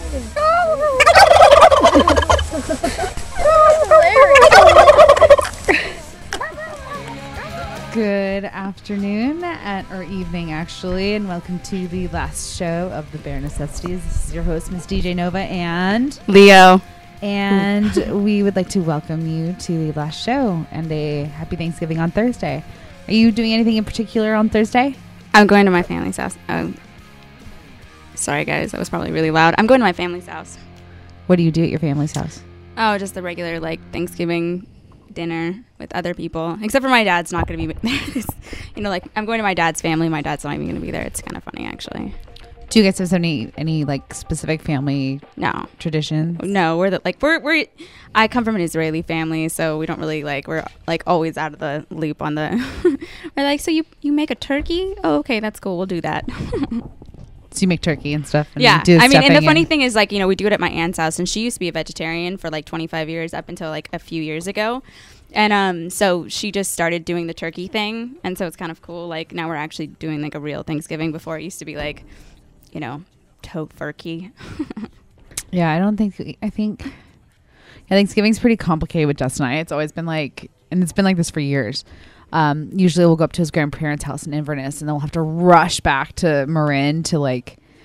Good afternoon, or evening actually, and welcome to the last show of the Bare Necessities. This is your host, Miss DJ Nova, and Leo. And we would like to welcome you to the last show and a happy Thanksgiving on Thursday. Are you doing anything in particular on Thursday? I'm going to my family's house. Sorry, guys. That was probably really loud. I'm going to my family's house. What do you do at your family's house? Oh, just the regular, Thanksgiving dinner with other people. Except for my dad's not going to be there. I'm going to my dad's family. My dad's not even going to be there. It's kind of funny, actually. Do you guys have any specific family traditions? No, we're I come from an Israeli family, so we don't really we're always out of the loop on the we're so you make a turkey? Oh, okay, that's cool. We'll do that. So you make turkey and stuff? And yeah. I mean, and the funny thing is we do it at my aunt's house, and she used to be a vegetarian for 25 years up until a few years ago. And so she just started doing the turkey thing, and so it's kind of cool. Now we're actually doing a real Thanksgiving. Before it used to be tofurkey. Yeah, I think Thanksgiving's pretty complicated with Justin and I. It's always been and it's been like this for years. Usually we'll go up to his grandparents' house in Inverness, and then we'll have to rush back to Marin to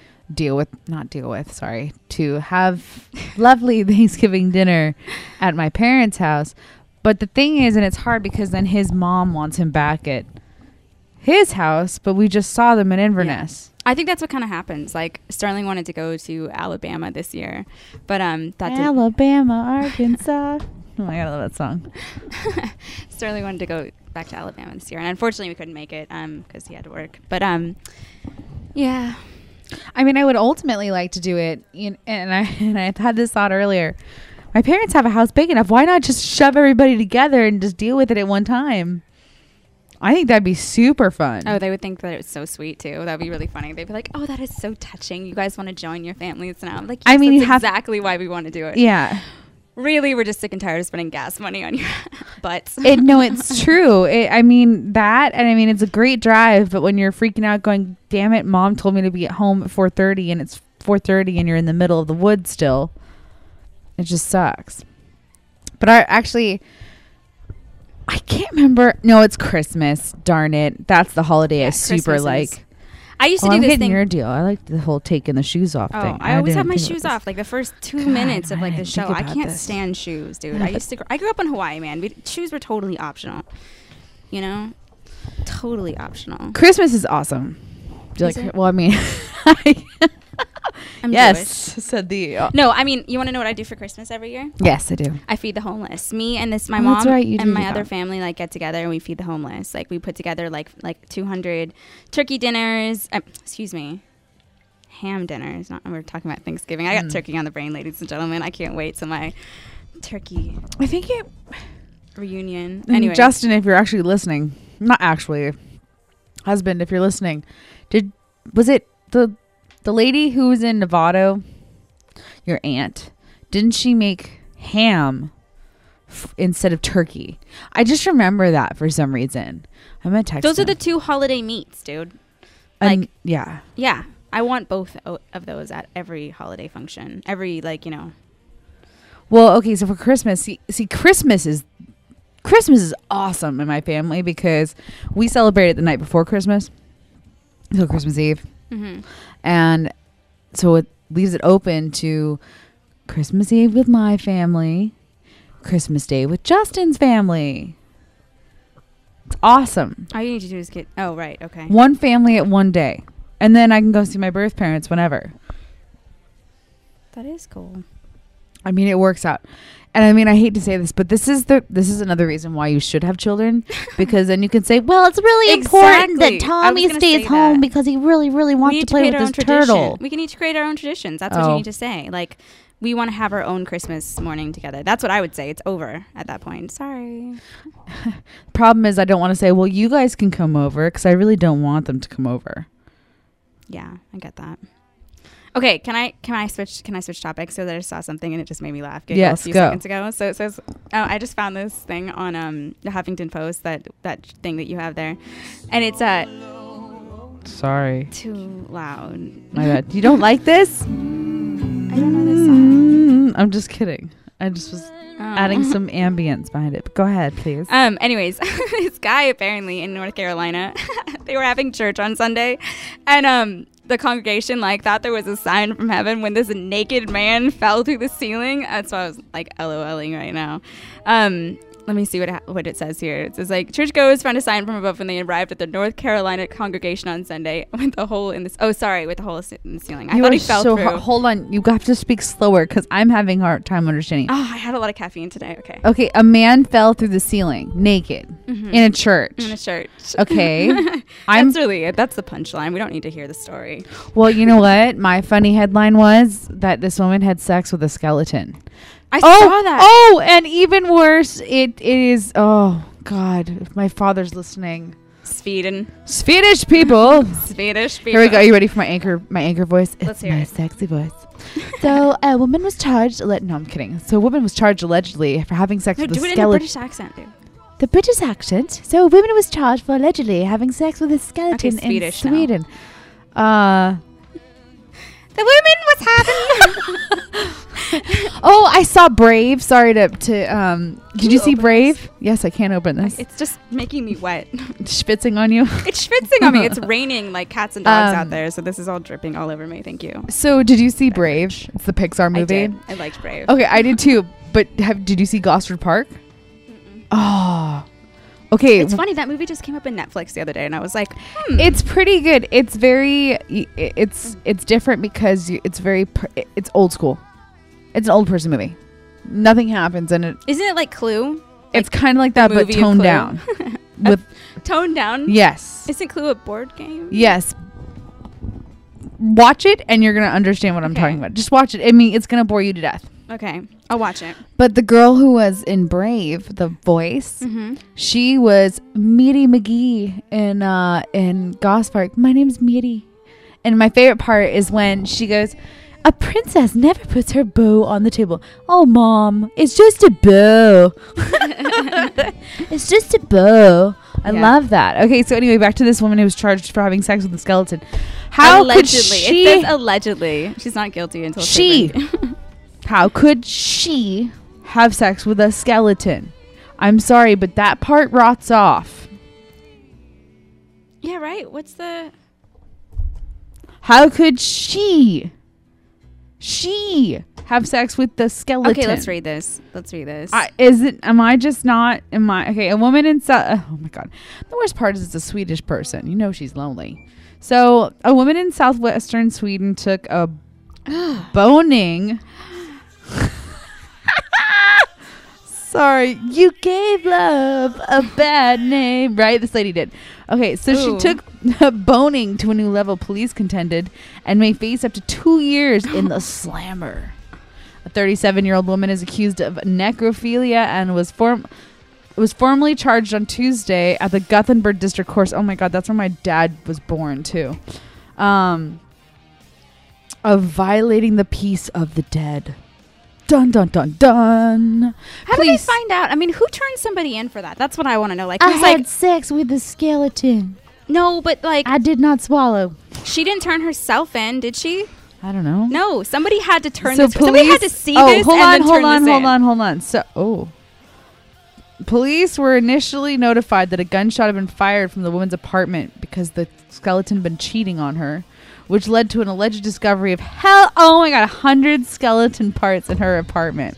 to have lovely Thanksgiving dinner at my parents' house. But the thing is, and it's hard because then his mom wants him back at his house, but we just saw them in Inverness. Yeah. I think that's what kind of happens. Sterling wanted to go to Alabama this year, but Alabama, Arkansas. Oh my God, I love that song. Sterling wanted to go back to Alabama this year, and unfortunately we couldn't make it because he had to work. But yeah. I mean, I would ultimately like to do it, and I had this thought earlier. My parents have a house big enough. Why not just shove everybody together and just deal with it at one time? I think that'd be super fun. Oh, they would think that it was so sweet too. That'd be really funny. They'd be like, "Oh, that is so touching. You guys want to join your families now?" I'm like, yes, that's exactly why we want to do it. Yeah. Really, we're just sick and tired of spending gas money on your butts. No, it's true. It's a great drive, but when you're freaking out going, damn it, Mom told me to be at home at 4:30 and it's 4:30 and you're in the middle of the woods still, it just sucks. But I can't remember. No, it's Christmas. Darn it. That's the holiday I super Christmas like. I used to do this thing. Your deal. I like the whole taking the shoes off thing. I always have my shoes off. The first 2 minutes of the show. I can't stand shoes, dude. I grew up in Hawaii, man. Shoes were totally optional. Totally optional. Christmas is awesome. Do you like? Well, I mean, I'm yes, Jewish. said the. No, I mean, you want to know what I do for Christmas every year? Yes, I do. I feed the homeless. Me and my mom and my other that. family get together and we feed the homeless. We put together 200 turkey dinners. Ham dinners. We're talking about Thanksgiving. I got turkey on the brain, ladies and gentlemen. I can't wait till my turkey. I think it reunion. Anyway, Justin, if you're actually listening, not actually, husband, if you're listening, was it the lady who was in Novato, your aunt, didn't she make ham instead of turkey? I just remember that for some reason. I'm going to text Those him. are the two holiday meats, dude. Yeah. Yeah. I want both of those at every holiday function. Every, Well, okay, so for Christmas, see Christmas is awesome in my family because we celebrate it the night before Christmas. So Christmas Eve. Mm-hmm. And so it leaves it open to Christmas Eve with my family, Christmas Day with Justin's family. It's awesome. All you need to do is get... Oh, right. Okay. One family at one day. And then I can go see my birth parents whenever. That is cool. I mean, it works out. And I mean, I hate to say this, but this is another reason why you should have children, because then you can say, well, it's really important that Tommy stays home because he really, really wants to play with his turtle. We can each create our own traditions. That's what you need to say. We want to have our own Christmas morning together. That's what I would say. It's over at that point. Sorry. Problem is, I don't want to say, well, you guys can come over, because I really don't want them to come over. Yeah, I get that. Okay, can I switch topics? So that I saw something and it just made me laugh. Yes, a few go. seconds ago. So it says, I just found this thing on the Huffington Post, that thing that you have there, and it's Sorry. Too loud. My bad. You don't like this? I I don't know this song. I'm just kidding. I just was adding some ambience behind it. But go ahead, please. Anyways, this guy apparently in North Carolina, they were having church on Sunday, and the congregation like thought there was a sign from heaven when this naked man fell through the ceiling. That's why I was like LOLing right now. Let me see what it says here. It says like churchgoers found a sign from above when they arrived at the North Carolina congregation on Sunday with a hole in this. Oh, sorry, with a hole in the ceiling. I thought he fell through. Hold on, you have to speak slower because I'm having a hard time understanding. Oh, I had a lot of caffeine today. Okay. Okay, a man fell through the ceiling naked in a church. In a church. Okay, that's the punchline. We don't need to hear the story. Well, you know what? My funny headline was that this woman had sex with a skeleton. I saw that. Oh, and even worse, it is. Oh God, if my father's listening. Swedish people. Swedish people. Here we go. Are you ready for my anchor voice? Let's hear my it. Sexy voice. So a woman was charged. No, I'm kidding. So a woman was charged allegedly for having sex with a skeleton. Do it in a British accent, dude. The British accent. So a woman was charged for allegedly having sex with a skeleton in Sweden. The woman was having. Oh, I saw Brave. Sorry to did you see Brave? This? Yes, I can't open this. It's just making me wet. Schwitzing on you? It's schwitzing on me. It's raining like cats and dogs out there, so this is all dripping all over me. Thank you. So, did you see Brave? It's the Pixar movie. I did. I liked Brave. Okay, I did too. But did you see Gosford Park? Mm-mm. Oh. Okay. It's funny, that movie just came up in Netflix the other day and I was like, It's pretty good. It's very it's different because it's very it's old school. It's an old person movie. Nothing happens in it. Isn't it like Clue? It's kind of like that, but toned down. Toned down? Yes. Isn't Clue a board game? Yes. Watch it and you're going to understand what I'm talking about. Just watch it. I mean, it's going to bore you to death. Okay. I'll watch it. But the girl who was in Brave, the voice, she was Meaty McGee in Gosford Park. My name's Meaty. And my favorite part is when she goes, a princess never puts her bow on the table. Oh, Mom, it's just a bow. It's just a bow. I love that. Okay, so anyway, back to this woman who was charged for having sex with a skeleton. How allegedly. Could she? It says allegedly. She's not guilty until How could she have sex with a skeleton? I'm sorry, but that part rots off. Yeah, right? What's the... How could she have sex with the skeleton? Okay, let's read this. Am I just not? Okay, a woman in oh my God. The worst part is it's a Swedish person. You know she's lonely. So a woman in southwestern Sweden took a boning. Sorry, you gave love a bad name, right? This lady did. Okay, so she took boning to a new level, police contended, and may face up to 2 years in the slammer. A 37-year-old woman is accused of necrophilia and was formally charged on Tuesday at the Gothenburg District Court. Oh my God, that's where my dad was born too. Of violating the peace of the dead. Dun dun dun dun. How do they find out? I mean, who turns somebody in for that? That's what I want to know. Like, I had sex with the skeleton. No, but like, I did not swallow. She didn't turn herself in, did she? I don't know. No, somebody had to turn so this. Somebody had to see this. Hold on. So, police were initially notified that a gunshot had been fired from the woman's apartment because the skeleton had been cheating on her, which led to an alleged discovery of 100 skeleton parts in her apartment.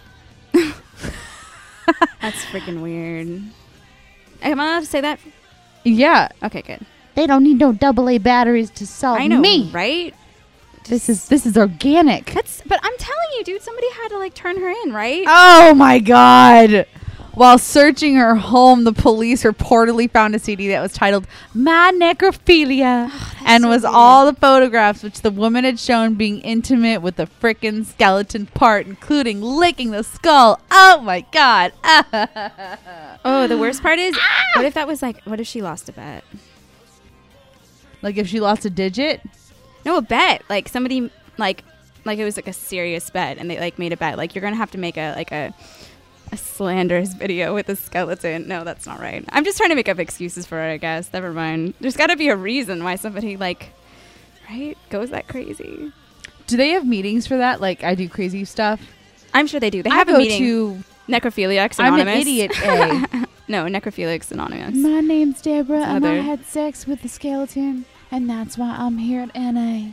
That's freaking weird. Am I allowed to say that? Yeah. Okay, good. They don't need no AA batteries to solve I know, me. Right? This is organic. But I'm telling you, dude, somebody had to like turn her in, right? Oh my God. While searching her home, the police reportedly found a CD that was titled My Necrophilia and was all the photographs which the woman had shown being intimate with the frickin' skeleton part, including licking the skull. Oh my God. Oh, the worst part is, what if she lost a bet? Like if she lost a digit? No, a bet. Like somebody, like it was like a serious bet and they like made a bet. Like you're going to have to make a slanderous video with a skeleton. No, that's not right. I'm just trying to make up excuses for it, I guess. Never mind. There's got to be a reason why somebody like Right? Goes that crazy? Do they have meetings for that? Like I do crazy stuff. I'm sure they do. They I have a go meeting. to. Necrophiliacs I'm Anonymous. an idiot. A. No, Necrophiliacs Anonymous. My name's Deborah, It's and I another- had sex with the skeleton, and that's why I'm here at NA.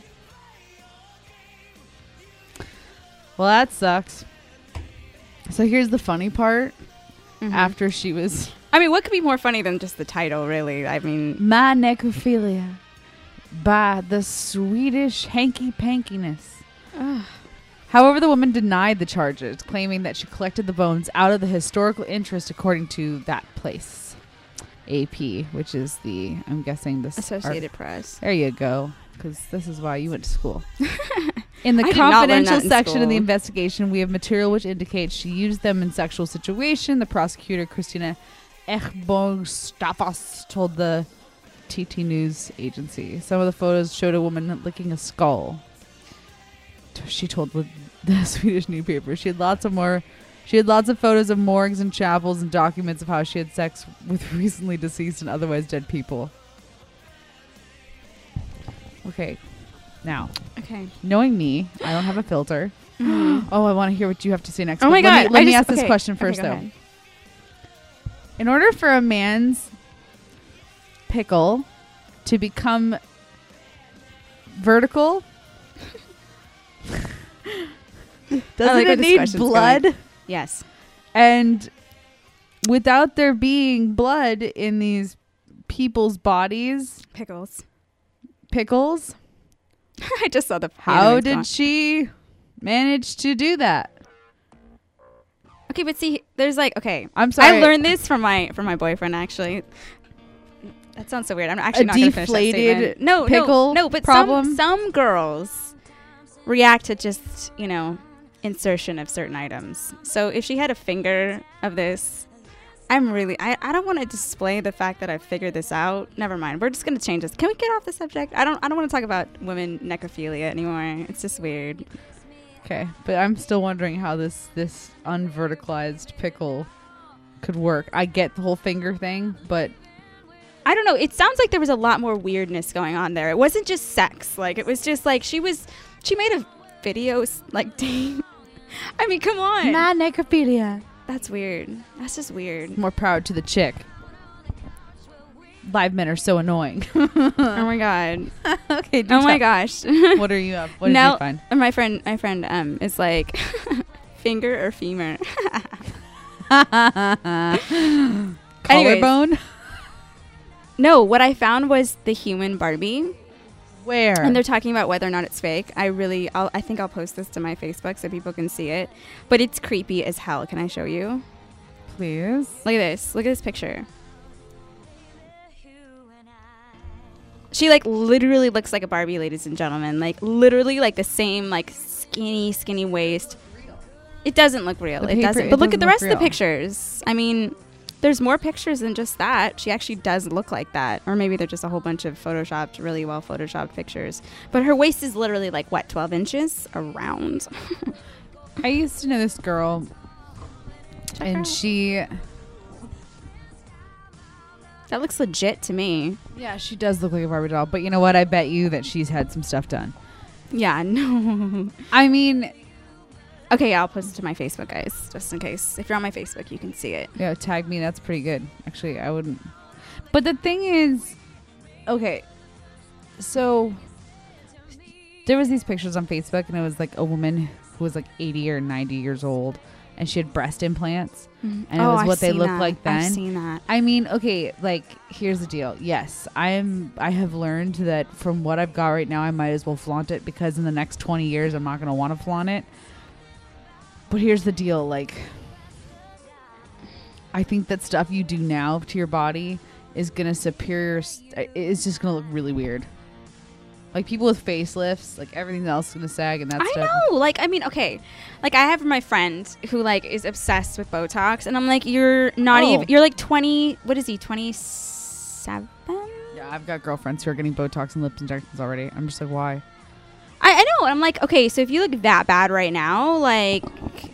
Well, that sucked. So here's the funny part. Mhm. After she was I mean, what could be more funny than just the title, really? I mean, My Necrophilia by the Swedish Hanky Pankiness. ugh. However, the woman denied the charges, claiming that she collected the bones out of the historical interest according to that place. AP, which is the, I'm guessing this... Associated Press. There you go, because this is why you went to school. In the I did not learn confidential that in section of the school. investigation, we have material which indicates she used them in sexual situation. The prosecutor, Christina Echbong-Staffas, told the TT News agency. Some of the photos showed a woman licking a skull. She told the Swedish newspaper. She had lots of photos of morgues and chapels and documents of how she had sex with recently deceased and otherwise dead people. Okay. Now, Okay. knowing me, I don't have a filter. Mhm. Oh, I want to hear what you have to say next. Oh my But God. Let me I ask just- this okay. question Okay, first, go though. ahead. In order for a man's pickle to become vertical, doesn't like where it this need question's blood? going. Yes. And without there being blood in these people's bodies, Pickles. pickles, I just saw the. how anime's did gone. she manage to do that? Okay, but see, there's like, okay. I'm sorry. I learned this from my boyfriend, actually. That sounds so weird. I'm actually A not going to finish that deflated statement. No, pickle no, but problem? some girls react to just, insertion of certain items. So if she had a finger of this, I don't want to display the fact that I figured this out. Never mind. We're just going to change this. Can we get off the subject? I don't want to talk about women necrophilia anymore. It's just weird. Okay, but I'm still wondering how this unverticalized pickle could work. I get the whole finger thing, but I don't know. It sounds like there was a lot more weirdness going on there. It wasn't just sex. Like, it was just like she made a video like dang. I mean, come on. my necrophilia. That's weird. That's just weird. More proud to the chick. Live men are so annoying. Oh my god. Okay. do Oh my tell. gosh. What are you up? What did Now- you find? My friend is like finger or femur. Anyways. Collarbone. No, what I found was the human Barbie. Where? And they're talking about whether or not it's fake. I think I'll post this to my Facebook so people can see it. But it's creepy as hell. Can I show you? Please. Look at this. Look at this picture. She like literally looks like a Barbie, ladies and gentlemen. Like literally like the same like skinny waist. It doesn't look real. The It paper- doesn't. it But look at doesn't the look rest of the real. pictures. I mean, there's more pictures than just that. She actually does look like that. Or maybe they're just a whole bunch of photoshopped, really well photoshopped pictures. But her waist is literally like, what, 12 inches around? I used to know this girl, and she That looks legit to me. she does look like a Barbie doll. But you know what? I bet you that she's had some stuff done. Yeah, no. I mean, Okay, yeah, I'll post it to my Facebook, guys, just in case. If you're on my Facebook, you can see it. yeah, tag me. That's pretty good. Actually, I wouldn't. But the thing is, okay, so there was these pictures on Facebook, and it was like a woman who was like 80 or 90 years old, and she had breast implants, and it was what they looked like then. I've seen that. I mean, okay, like here's the deal. Yes, I have learned that from what I've got right now, I might as well flaunt it, because in the next 20 years, I'm not going to want to flaunt it. But here's the deal, like, I think that stuff you do now to your body is going to it's just going to look really weird. Like, people with facelifts, like, everything else is going to sag and that stuff. I know. Like, I mean, okay. Like, I have my friend who, like, is obsessed with Botox. And I'm like, you're not even... You're, like, 20... What is he? 27? Yeah, I've got girlfriends who are getting Botox and lip injections already. I'm just like, why? I know. I'm like, okay, so if you look that bad right now, like...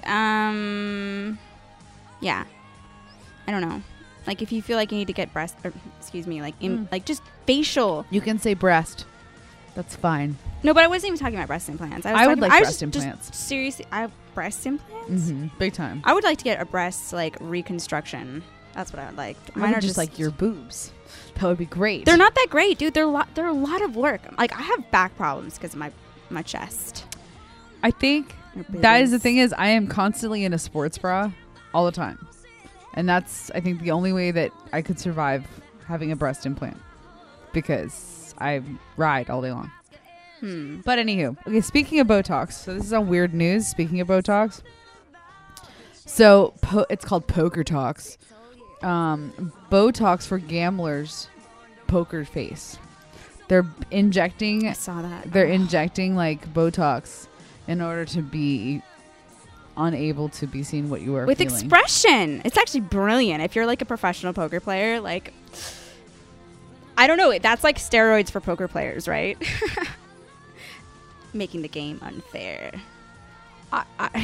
Yeah. I don't know. Like, if you feel like you need to get breast... Or, excuse me, like, like, just facial... You can say breast. That's fine. No, but I wasn't even talking about breast implants. I would like breast just implants. Seriously, I have breast implants? Big time. I would like to get a breast, like, reconstruction. That's what I would like. Mine are just like your boobs. That would be great. They're not that great, dude. They're a lot of work. Like, I have back problems because of my chest. I think that is the thing is I am constantly in a sports bra all the time. And that's, I think, the only way that I could survive having a breast implant. Because I ride all day long. But anywho, okay, speaking of Botox, so this is on weird news. Speaking of Botox, so it's called Poker Talks. Botox for gamblers, poker face. They're injecting. I saw that. They're injecting like Botox in order to be unable to be seen what you are with feeling. Expression. It's actually brilliant. If you're like a professional poker player, like, I don't know, that's like steroids for poker players, right? Making the game unfair. I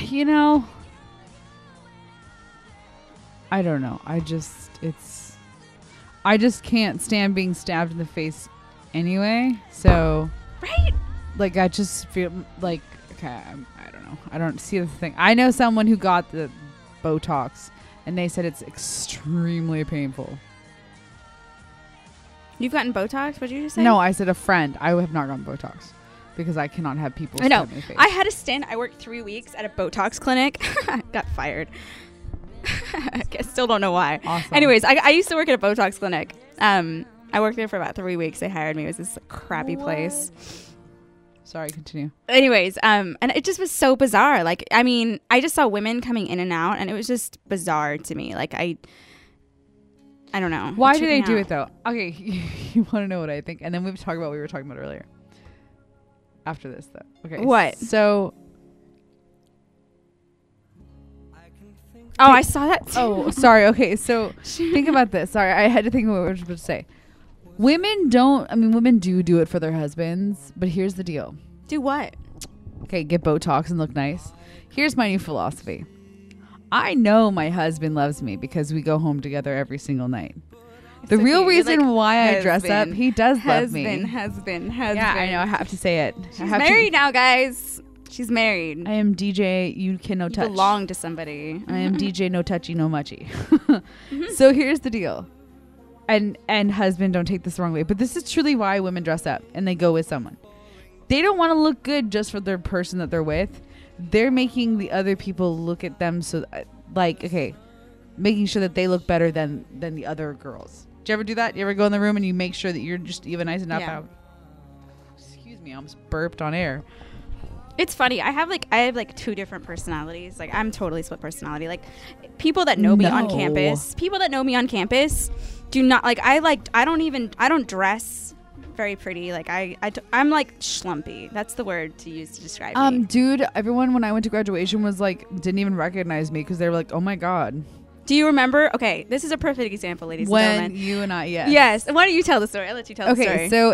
don't know. I just can't stand being stabbed in the face anyway. So, right? Like, I just feel like, okay, I don't know. I don't see the thing. I know someone who got the Botox and they said it's extremely painful. You've gotten Botox? What did you just say? No, I said a friend. I have not gotten Botox because I cannot have people I know. stab my face. I had a stint. I worked 3 weeks at a Botox clinic. Got fired. I still don't know why. Awesome. Anyways, I used to work at a Botox clinic. I worked there for about 3 weeks. They hired me. It was this crappy place. Sorry, continue. Anyways, and it just was so bizarre. Like, I mean, I just saw women coming in and out, and it was just bizarre to me. Like, I don't know. Why do they do it though? Okay, you want to know what I think, and then we've talked about what we were talking about earlier. After this, though. Okay. What? So. Oh, I saw that too. Oh, sorry. Okay, so think about this. Sorry, I had to think of what I was supposed to say. Women do it for their husbands, but here's the deal. Do what? Okay, get Botox and look nice. Here's my new philosophy. I know my husband loves me because we go home together every single night. The real reason why I dress up, he does love me. Husband. Yeah, I know. I have to say it. She's married now, guys. She's married. I am DJ. You can no touch. Belong to somebody. I am DJ. No touchy, no muchy. So here's the deal. And husband, don't take this the wrong way, but this is truly why women dress up and they go with someone. They don't want to look good just for their person that they're with. They're making the other people look at them so, making sure that they look better than the other girls. Do you ever do that? You ever go in the room and you make sure that you're just even nice enough? Yeah. Excuse me, I almost burped on air. It's funny. I have 2 different personalities. Like, I'm totally split personality. Like, people that know me on campus do not I don't dress very pretty. Like, I'm like schlumpy. That's the word to use to describe me. Dude, everyone when I went to graduation was like didn't even recognize me because they were like, oh my god. Do you remember? Okay, this is a perfect example, ladies and gentlemen. When you and I, yes. Why don't you tell the story? I'll let you tell the story. Okay, so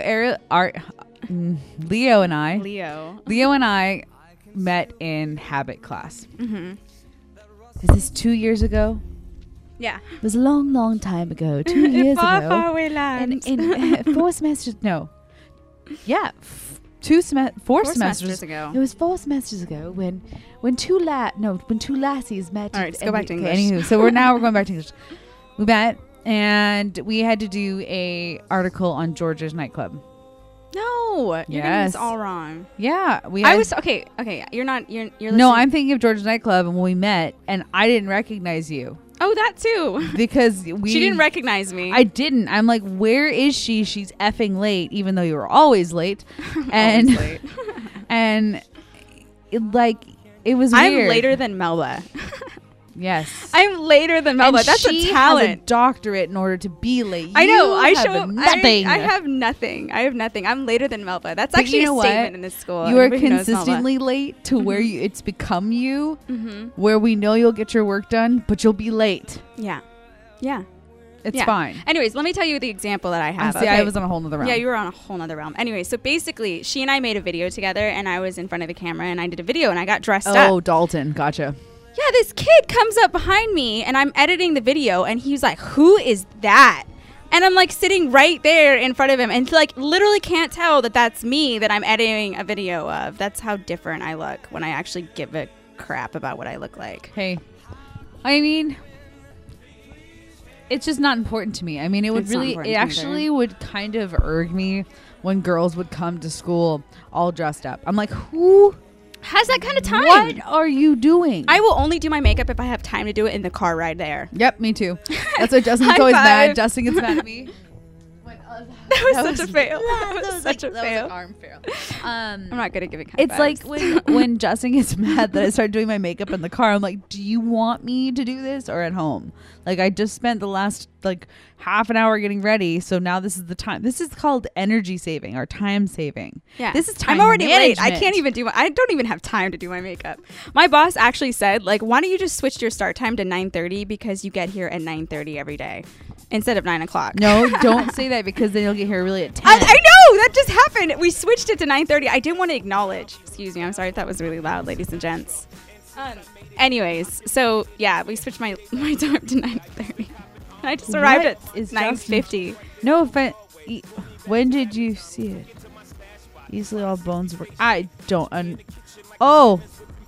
Leo and I met in habit class. Mm-hmm. Is this 2 years ago? Yeah. It was a long, long time ago. 2 years ago. Far away land. In 4 semesters. No. Yeah. 4 semesters ago. It was 4 semesters ago when two lassies met. All right, let's go back to English. Anywho, so we're going back to English. We met and we had to do a article on George's nightclub. No, you're getting this all wrong. Yeah, okay. You're listening. No, I'm thinking of George's nightclub and when we met, and I didn't recognize you. Oh, that too. Because she didn't recognize me. I didn't. I'm like, where is she? She's effing late, even though you were always late. And always late. And it was weird. I'm later than Melba. Yes. I'm later than Melba. That's a talent. Has a doctorate in order to be late. I know. I have nothing. I have nothing. I'm later than Melba. That's actually a statement in this school. You are consistently late to where it's become you, where we know you'll get your work done, but you'll be late. Yeah. It's fine. Anyways, let me tell you the example that I have. I was on a whole nother realm. Yeah, you were on a whole nother realm. Anyway, so basically, she and I made a video together, and I was in front of the camera, and I did a video, and I got dressed up. Oh, Dalton. Gotcha. Yeah, this kid comes up behind me, and I'm editing the video, and he's like, who is that? And I'm like sitting right there in front of him and like literally can't tell that that's me that I'm editing a video of. That's how different I look when I actually give a crap about what I look like. Hey, I mean, it's just not important to me. I mean, it actually would kind of irk me when girls would come to school all dressed up. I'm like, who has that kind of time? What are you doing? I will only do my makeup if I have time to do it in the car ride there. Yep, me too. That's why Justin gets always mad. Justin gets mad at me. That was such a fail. That was such a fail. That was an arm fail. I'm not good at giving high It's fives. like when Justin gets mad that I start doing my makeup in the car. I'm like, do you want me to do this or at home? Like, I just spent the last like half an hour getting ready, so now this is the time. This is called energy saving or time saving. Yeah, this is time. I'm already management. late. I can't even do. I don't even have time to do my makeup. My boss actually said, like, why don't you just switch your start time to 9:30 because you get here at 9:30 every day instead of 9 o'clock. No, don't say that because then you'll get here really at 10. I know that just happened. We switched it to 9:30. I didn't want to acknowledge. Excuse me. I'm sorry if that was really loud, ladies and gents. Anyways, so yeah, we switched my time to 9:30. I just arrived at 9:50. No offense. When did you see it? Easily all bones work. I don't. Oh.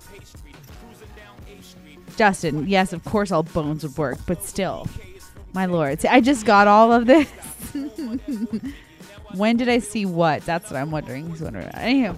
Justin, yes, of course all bones would work, but still. My lord. See, I just got all of this. When did I see what? That's what I'm wondering. He's wondering. Anyhow.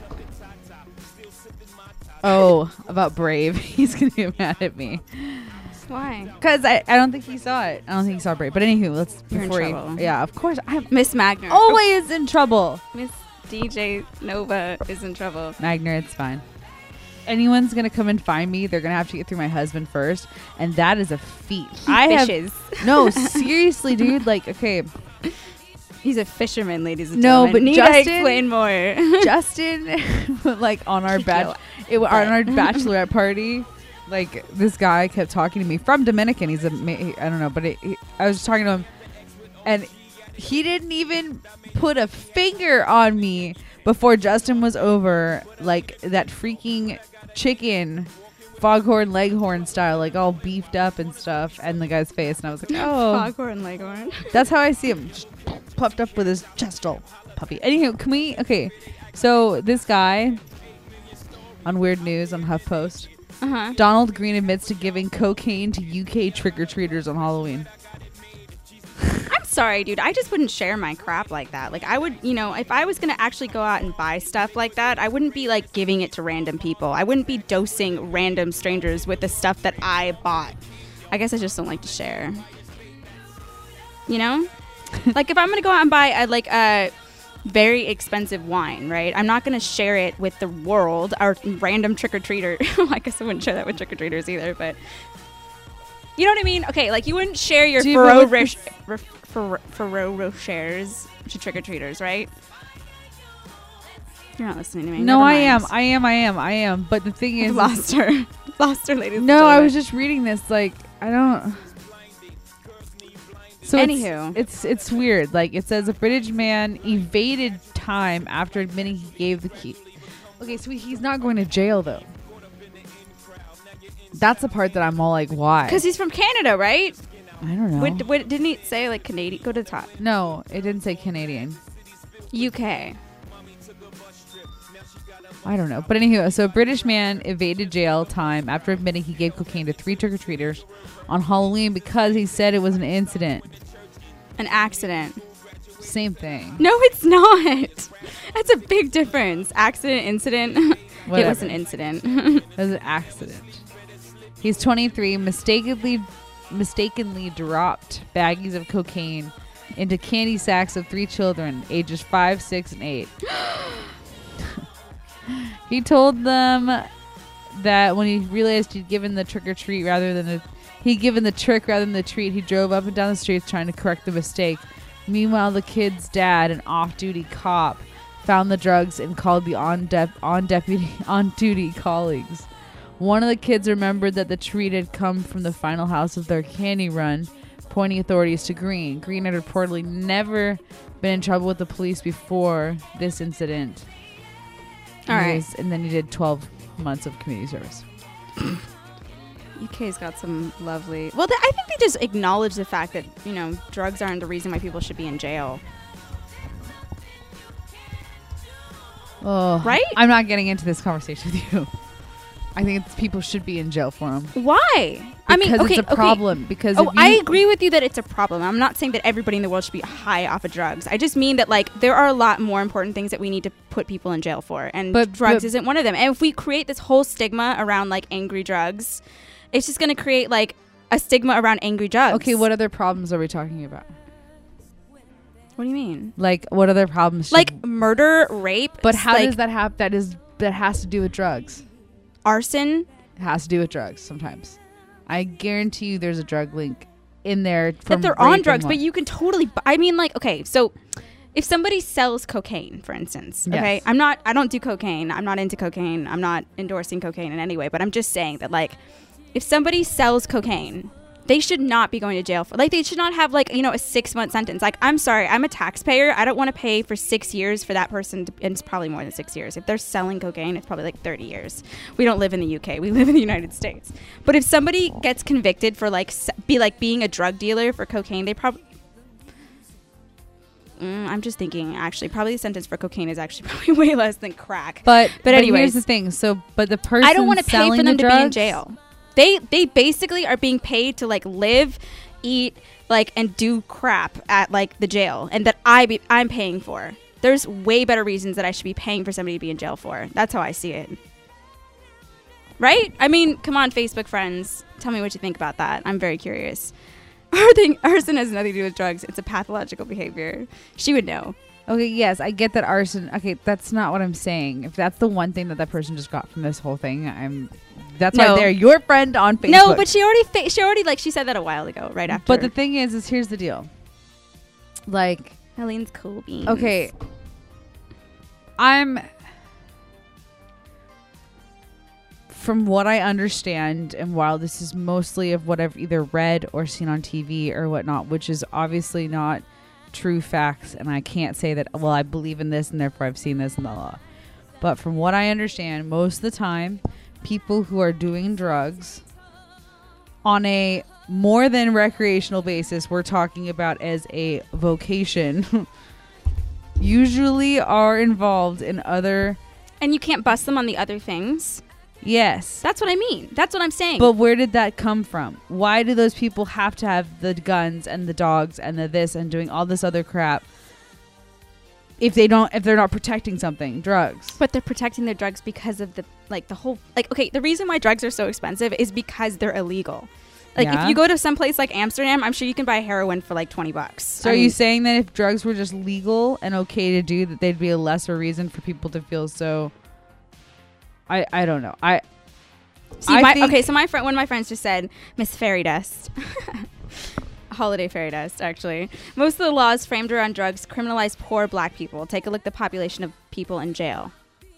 Oh, about Brave. He's going to get mad at me. Why? Because I don't think he saw it. I don't think he saw Brave. But anywho, let's... You're in trouble. Yeah, of course. I'm Miss Magner. always in trouble. Miss DJ Nova is in trouble. Magner, it's fine. Anyone's going to come and find me, they're going to have to get through my husband first. And that is a feat. Fishes. No, seriously, dude. Like, okay. He's a fisherman, ladies and gentlemen. No, but Need Justin, I explain more? Justin, like on our bachelorette party, like this guy kept talking to me from Dominican. He's I don't know, but I was just talking to him, and he didn't even put a finger on me before Justin was over, like that freaking chicken, foghorn leghorn style, like all beefed up and stuff, and the guy's face, and I was like, oh, Foghorn leghorn. That's how I see him. Just puffed up with his chest all puppy. Anywho, can we... Okay, so this guy on Weird News on HuffPost, Donald Green admits to giving cocaine to UK trick-or-treaters on Halloween. I'm sorry, dude. I just wouldn't share my crap like that. Like, I would, if I was going to actually go out and buy stuff like that, I wouldn't be, like, giving it to random people. I wouldn't be dosing random strangers with the stuff that I bought. I guess I just don't like to share. You know? Like, if I'm going to go out and buy a very expensive wine, right? I'm not going to share it with the world or random trick-or-treater. I guess I wouldn't share that with trick-or-treaters either, but... You know what I mean? Okay, like, you wouldn't share your Ferrero Rochers to trick-or-treaters, right? You're not listening to me. No, I am. But the thing is... Lost her, ladies and No, gentlemen. I was just reading this, like, I don't... So anywho, it's weird. Like, it says a British man evaded time after admitting he gave the key. Okay, so he's not going to jail though. That's the part that I'm all like, why? Because he's from Canada, right? I don't know. Didn't he say like Canadian? Go to the top. No, it didn't say Canadian. UK. I don't know. But anywho, so a British man evaded jail time after admitting he gave cocaine to 3 trick-or-treaters on Halloween because he said it was an incident. An accident. Same thing. No, it's not. That's a big difference. Accident, incident. It was an incident. It was an accident. He's 23, mistakenly dropped baggies of cocaine into candy sacks of 3 children, ages 5, 6, and 8. He told them that when he realized he'd given the trick or treat rather than he'd given the trick rather than the treat, he drove up and down the streets trying to correct the mistake. Meanwhile, the kid's dad, an off-duty cop, found the drugs and called the on-duty colleagues. One of the kids remembered that the treat had come from the final house of their candy run, pointing authorities to Green. Green had reportedly never been in trouble with the police before this incident. All right. And then he did 12 months of community service. UK's got some lovely. Well, I think they just acknowledge the fact that drugs aren't the reason why people should be in jail. Oh, right? I'm not getting into this conversation with you. I think people should be in jail for them. Why? Because it's a problem. Because I agree with you that it's a problem. I'm not saying that everybody in the world should be high off of drugs. I just mean that there are a lot more important things that we need to put people in jail for, and drugs isn't one of them. And if we create this whole stigma around angry drugs, it's just going to create a stigma around angry drugs. Okay, what other problems are we talking about? What do you mean? What other problems? Murder, rape. But how does that happen? That has to do with drugs. Arson. It has to do with drugs sometimes. I guarantee you there's a drug link in there. That they're on drugs, but you can totally... okay, so if somebody sells cocaine, for instance, okay? Yes. I don't do cocaine. I'm not into cocaine. I'm not endorsing cocaine in any way, but I'm just saying that, if somebody sells cocaine... They should not be going to jail for they should not have a 6-month sentence. I'm sorry, I'm a taxpayer. I don't want to pay for 6 years for that person and it's probably more than 6 years. If they're selling cocaine, it's probably 30 years. We don't live in the UK. We live in the United States. But if somebody gets convicted for being a drug dealer for cocaine, they probably I'm just thinking actually probably the sentence for cocaine is actually probably way less than crack. But anyways, here's the thing. But the person I don't want to pay for them to be in jail. They basically are being paid to live, eat, and do crap at the jail, and that I'm paying for. There's way better reasons that I should be paying for somebody to be in jail for. That's how I see it. Right? Come on, Facebook friends. Tell me what you think about that. I'm very curious. Arson has nothing to do with drugs. It's a pathological behavior. She would know. Okay, yes, I get that arson. Okay, that's not what I'm saying. If that's the one thing that person just got from this whole thing, that's why they're your friend on Facebook. No, but she already she said that a while ago, right after. But the thing is here's the deal. Helene's cool beans. Okay. From what I understand, and while this is mostly of what I've either read or seen on TV or whatnot, which is obviously not true facts, and I can't say that, I believe in this and therefore I've seen this in the law. But from what I understand, most of the time, people who are doing drugs on a more than recreational basis, we're talking about as a vocation, usually are involved in other... And you can't bust them on the other things? Yes. That's what I mean. That's what I'm saying. But where did that come from? Why do those people have to have the guns and the dogs and the this and doing all this other crap if they're not protecting something, drugs? But they're protecting their drugs because of the whole okay, the reason why drugs are so expensive is because they're illegal. If you go to some place like Amsterdam, I'm sure you can buy heroin for $20. So are you saying that if drugs were just legal and okay to do, that they'd be a lesser reason for people to feel so... I don't know. So my friend, one of my friends just said, Miss Fairy Dust, holiday fairy dust, actually. Most of the laws framed around drugs criminalize poor black people. Take a look at the population of people in jail.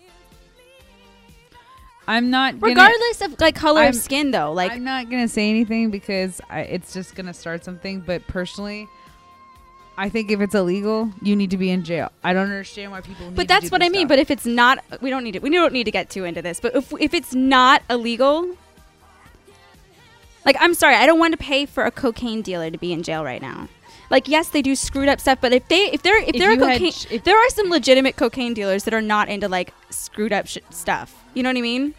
I'm not regardless of color of skin, though. I'm not gonna say anything because it's just gonna start something. But personally, I think if it's illegal, you need to be in jail. I don't understand why people. But that's what I mean. But if it's not, we don't need to get too into this. But if it's not illegal, I'm sorry, I don't want to pay for a cocaine dealer to be in jail right now. Yes, they do screwed up stuff, but if there are some legitimate cocaine dealers that are not into screwed up stuff. You know what I mean?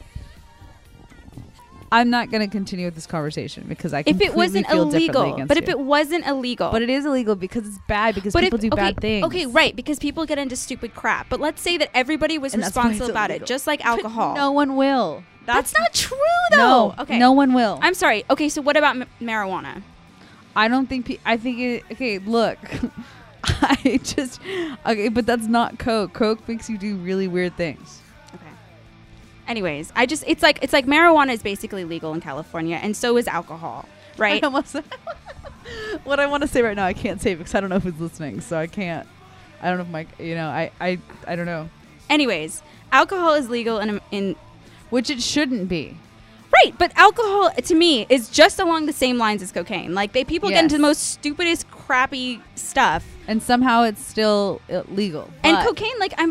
I'm not going to continue with this conversation because I if it wasn't illegal, but you. If it wasn't illegal, but it is illegal because it's bad because people do bad things. Okay, right? Because people get into stupid crap. But let's say that everybody was responsible about it, just like alcohol. No one will. That's not true, though. No, okay, no one will. I'm sorry. Okay, so what about marijuana? I don't think. I think it. Okay, look. But that's not coke. Coke makes you do really weird things. Anyways, it's like marijuana is basically legal in California, and so is alcohol, right? What I want to say right now, I can't say because I don't know who's listening, so I can't. I don't know if Mike. I don't know. Anyways, alcohol is legal in which it shouldn't be. Right, but alcohol to me is just along the same lines as cocaine. People get into the most stupidest, crappy stuff, and somehow it's still illegal. And cocaine,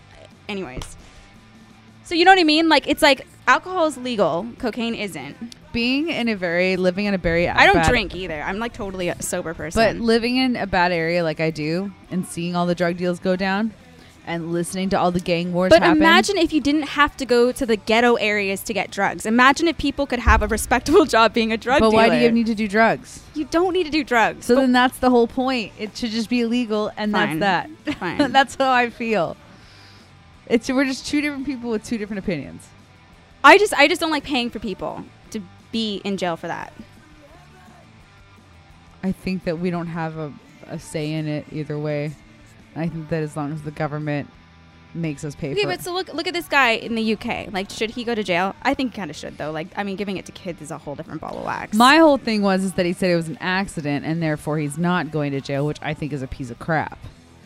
anyways. So you know what I mean? It's alcohol is legal, cocaine isn't. living in a very I don't bad, drink either. I'm like totally a sober person. but living in a bad area like I do and seeing all the drug deals go down and listening to all the gang wars happen. Imagine if you didn't have to go to the ghetto areas to get drugs. Imagine if people could have a respectable job being a drug dealer. But why do you need to do drugs? You don't need to do drugs. So then that's the whole point. It should just be illegal, and Fine. that's that. Fine. That's how I feel. We're just two different people with two different opinions. I just don't like paying for people to be in jail for that. I think that we don't have a say in it either way. I think that as long as the government makes us pay for it. But so look at this guy in the UK. Like, should he go to jail? I think he kind of should, though. Like, I mean, giving it to kids is a whole different ball of wax. My whole thing is that he said it was an accident and therefore he's not going to jail, which I think is a piece of crap.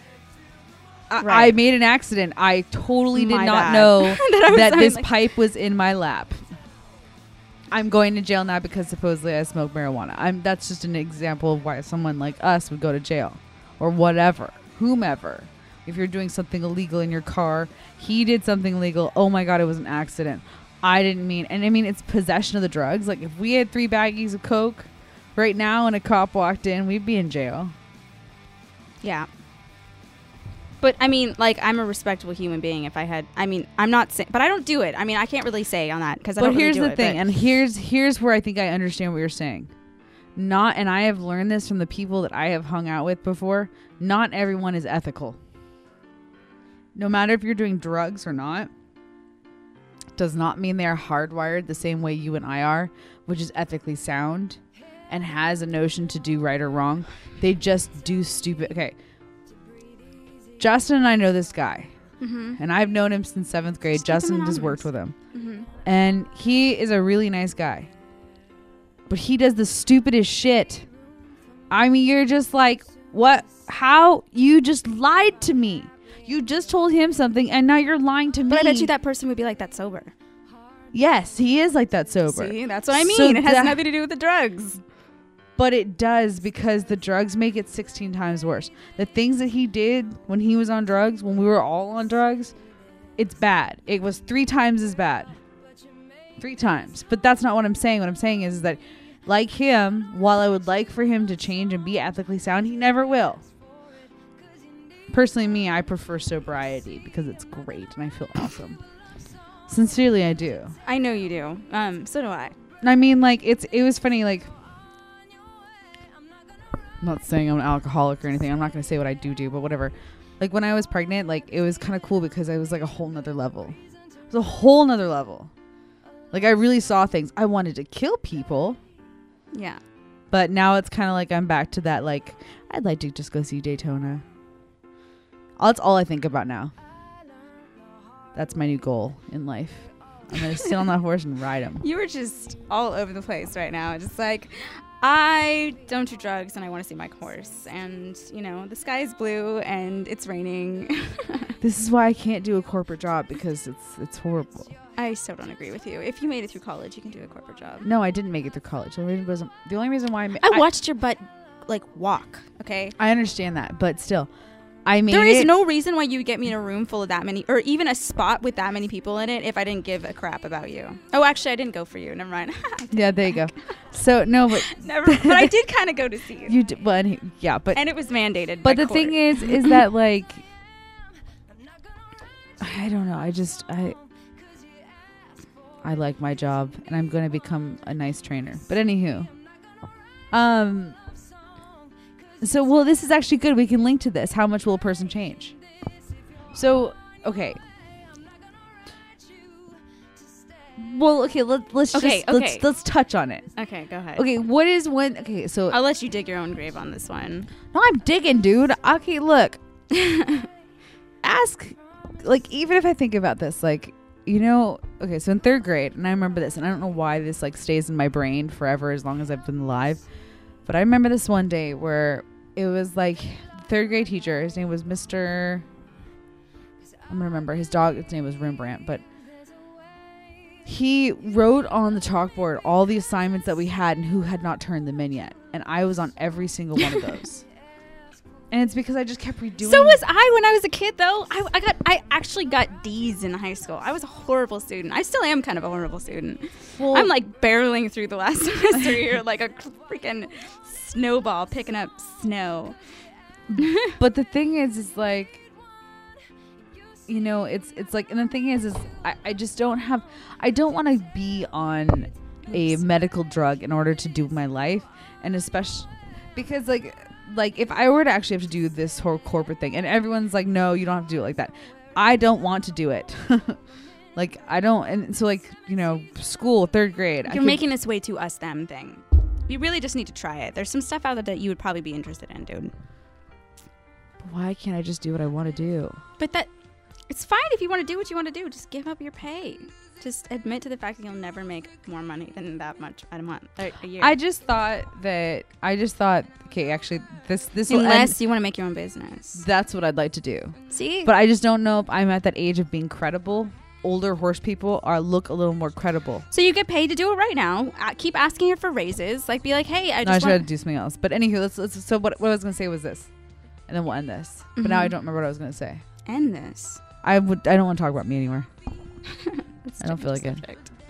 I made an accident. I totally did not know that this pipe was in my lap. I'm going to jail now because supposedly I smoke marijuana. That's just an example of why someone like us would go to jail or whatever. Whomever, if you're doing something illegal in your car, he did something illegal. Oh my God, it was an accident. I didn't mean, and I mean, it's possession of the drugs. Like if we had 3 baggies of coke right now and a cop walked in, we'd be in jail. Yeah. But I mean, like, I'm a respectable human being. If I had, I mean, I'm not saying, but I don't do it. I mean, I can't really say on that because I don't really do it. But here's the thing, and here's where I think I understand what you're saying. And I have learned this from the people that I have hung out with before. Not everyone is ethical. No matter if you're doing drugs or not, does not mean they are hardwired the same way you and I are, which is ethically sound and has a notion to do right or wrong. They just do stupid. Okay. Justin and I know this guy. Mm-hmm. And I've known him since 7th grade. Justin has worked with him. Mm-hmm. And he is a really nice guy. But he does the stupidest shit. I mean, you're just like, what? How? You just lied to me. You just told him something and now you're lying to me. But I bet you that person would be like that sober. Yes, he is like that sober. See, that's what I mean. So it has nothing to do with the drugs. But it does, because the drugs make it 16 times worse. The things that he did when he was on drugs, when we were all on drugs, it's bad. It was 3 times as bad. 3 times. But that's not what I'm saying. What I'm saying is that, like him, while I would like for him to change and be ethically sound, he never will. Personally, me, I prefer sobriety because it's great and I feel awesome. Sincerely, I do. I know you do. So do I. I mean, like, it was funny, like, I'm not saying I'm an alcoholic or anything. I'm not going to say what I do, but whatever. Like, when I was pregnant, like, it was kind of cool because I was like a whole nother level. It was a whole nother level. Like, I really saw things. I wanted to kill people. Yeah. But now it's kind of like I'm back to that, like, I'd like to just go see Daytona. That's all I think about now. That's my new goal in life. I'm going to sit on that horse and ride him. You were just all over the place right now. Just like, I don't do drugs and I want to see my horse. And, you know, the sky is blue and it's raining. This is why I can't do a corporate job, because it's horrible. I still don't agree with you. If you made it through college, you can do a corporate job. No, I didn't make it through college. The only reason why I watched your butt, like, walk, okay? I understand that, but still. There is no reason why you would get me in a room full of that many, or even a spot with that many people in it, if I didn't give a crap about you. Oh, actually, I didn't go for you. Never mind. Yeah, there you go. So no, but but I did kind of go to see you. You did, well, yeah, but and it was mandated. But the thing is that, like, I don't know. I like my job, and I'm going to become a nice trainer. But anywho, so, well, this is actually good. We can link to this. How much will a person change? So, okay. Well, okay, let's touch on it. Okay, go ahead. Okay, what is when? Okay, so I'll let you dig your own grave on this one. No, I'm digging, dude. Okay, look. Ask, like, even if I think about this, like, you know, okay, so in 3rd grade, and I remember this, and I don't know why this, like, stays in my brain forever as long as I've been alive. But I remember this one day where it was like 3rd grade teacher. His name was Mr. I'm going to remember. His name was Rembrandt. But he wrote on the chalkboard all the assignments that we had and who had not turned them in yet. And I was on every single one of those. And it's because I just kept redoing. So was I when I was a kid, though. I actually got D's in high school. I was a horrible student. I still am kind of a horrible student. Well, I'm like barreling through the last semester here like a freaking snowball picking up snow. but the thing is like, you know, it's like, and the thing is I just don't want to be on a medical drug in order to do my life, and especially because like if I were to actually have to do this whole corporate thing, and everyone's like, no, you don't have to do it like that. I don't want to do it. Like I don't, and so like, you know, school, 3rd grade. You're making this way too us them thing. You really just need to try it. There's some stuff out there that you would probably be interested in, dude. Why can't I just do what I want to do? But it's fine if you want to do what you want to do. Just give up your pay. Just admit to the fact that you'll never make more money than that much a month, a year. I just thought, okay, actually, this unless you want to make your own business. That's what I'd like to do. See? But I just don't know if I'm at that age of being credible. Older horse people look a little more credible. So you get paid to do it right now. Keep asking her for raises. Like, be like, hey, I should have to do something else. But anywho, let's. So what I was gonna say was this, and then we'll end this. But now I don't remember what I was gonna say. End this. I don't want to talk about me anymore. I don't feel like it.